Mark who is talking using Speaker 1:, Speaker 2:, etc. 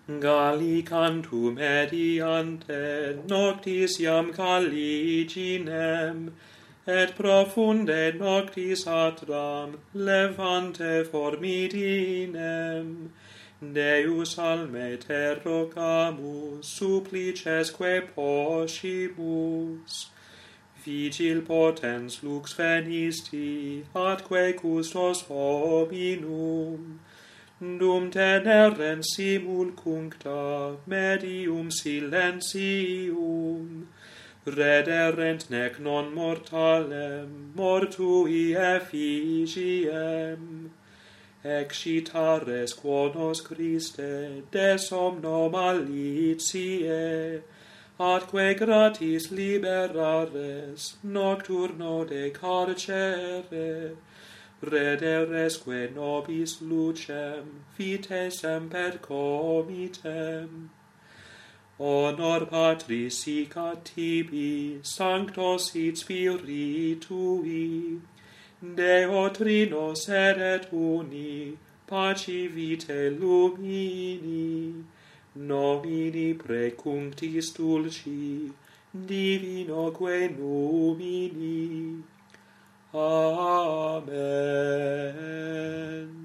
Speaker 1: Gallicantum mediante noctis iam caliginem, et profunde noctis atram levante formidinem. Deus alme te rogamus, supplicesque poscimus. Vigil potens lux venisti, atque custos hominum. Dum tenerent simul cuncta, medium silentium, rederent nec non mortalem, mortui effigiem. Excitares quonos Christe de somno malitiae, atque gratis liberares nocturno de carcere, rederesque nobis lucem, vitae semper comitem. Honor Patris sic a tibi, Sancto sit Spiritui, Deo Trino sed et uni, paci vitae lumini, nomini precunctis dulci, divinoque numini. Amen.